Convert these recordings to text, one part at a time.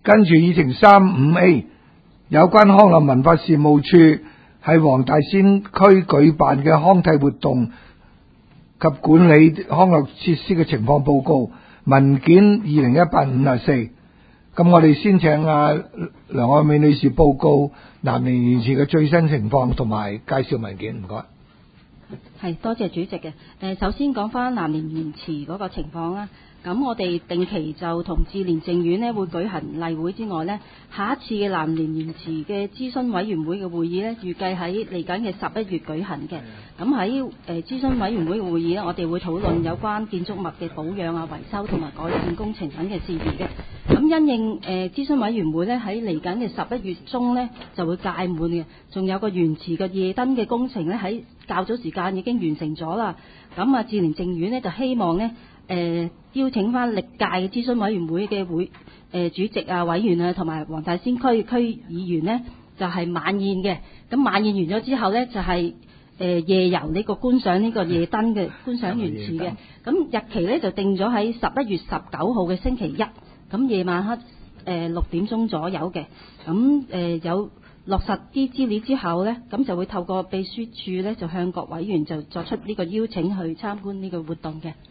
跟住議程 35A 有關康樂文化事務處喺黃大仙區舉辦嘅康體活動及管理康樂設施嘅情況報告文件2018-54。咁我哋先請梁愛美女士報告南蓮園池嘅最新情況同埋介紹文件，唔該。 係，多謝主席嘅。首先講翻南蓮園池嗰個情況啦。咁我哋定期就同志廉政院呢會舉行例會之外呢，下一次嘅南蓮園池嘅諮詢委員會嘅會議呢，預計喺嚟緊嘅11月舉行嘅。咁喺諮詢委員會嘅會議呢，我哋會討論有關建築物嘅保養啊、維修同埋改善工程等嘅事宜嘅。咁因應諮詢委員會呢，喺嚟緊嘅11月中呢就會屆滿嘅，仲有個園池嘅夜燈嘅工程呢，喺較早時間已經完成咗啦。咁志廉政院呢就希望呢邀請翻歷屆嘅諮詢委員會嘅主席啊、委員啊，同埋黃大仙區議員呢，就係晚宴嘅。咁晚宴完咗之後呢，就係夜遊呢個觀賞呢個夜燈嘅觀賞園池嘅。咁日期呢，就定咗喺11月19號嘅星期一，咁夜晚黑6點鐘左右嘅。咁有落實啲資料之後呢，咁就會透過秘書處呢，就向各委員就作出呢個邀請去參觀呢個活動嘅。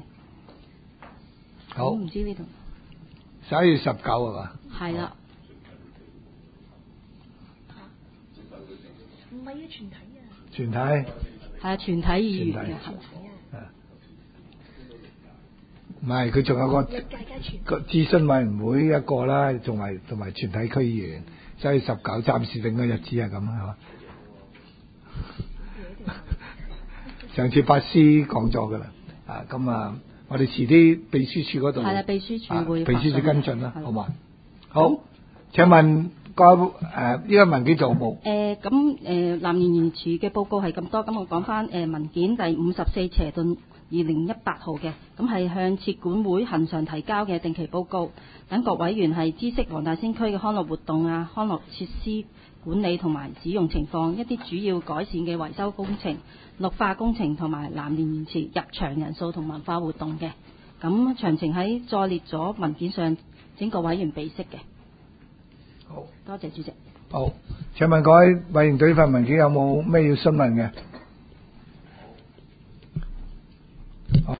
好， 唔知呢度 11月19係嘛？ 係啦。 唔係要全體啊？ 全體係啊，全體議員嘅。 唔係，佢仲有個諮詢委員會一個啦，同埋全體區議員，11月19暫時定個日子係咁係嘛？上次法師講咗㗎啦，咁我哋遲啲秘書處嗰度係啦， 秘書處會秘書處跟進啦，好嘛？好，請問呢個文件做冇？ 南蓮園池嘅報告係咁多，咁我講翻文件第54/2018號嘅，咁係向設管會恆常提交嘅定期報告，等各委員係知悉黃大仙區嘅康樂活動啊、康樂設施管理同埋使用情況，一啲主要改善嘅維修工程、綠化工程同埋南蓮園池入場人數同文化活動嘅。咁詳情喺再列咗文件上，請各委員備悉嘅。 好， 多謝主席。 好，請問各位委員對呢份文件有冇咩要詢問嘅？